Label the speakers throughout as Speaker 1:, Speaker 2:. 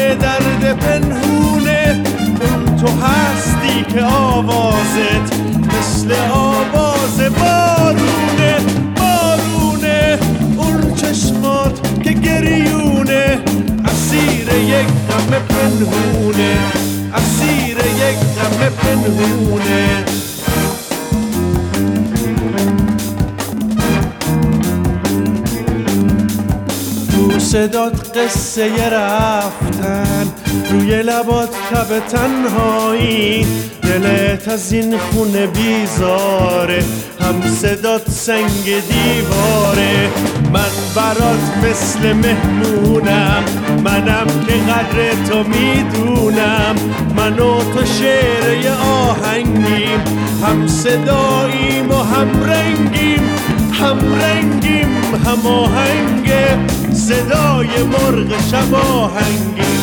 Speaker 1: درد پنهونه، اون تو هستی که آوازت مثل آواز بارونه. بارونه اون چشمات که گریونه، اسیر یک غم پنهونه، اسیر یک غم پنهونه. صدات قصه رفتن، روی لبات تب تنهایی، دلت از این خونه بیزاره، هم صدات سنگ دیواره. من برات مثل مهمونم، منم که قدر تو میدونم، من و تو شعر یه آهنگیم، هم صداییم و هم رنگیم، هم رنگیم هم آهنگه، صدای مرغ شب آهنگیم.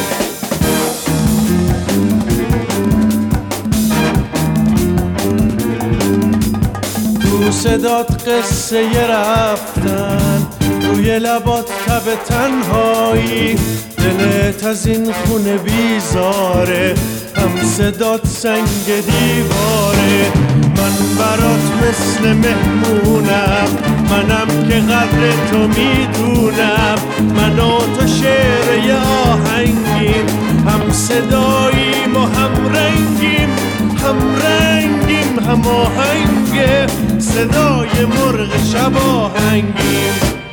Speaker 1: تو صدات قصه رفتن، روی لبات تب تنهایی، دلت از این خونه بیزاره، هم صدات سنگ دیواره. من برات مثل مهمونم، منم که قدر تو میدونم، من و تو شعر یه آهنگیم، هم صداییم و هم رنگیم، هم رنگیم هم آهنگه، صدای مرغ شب آهنگیم.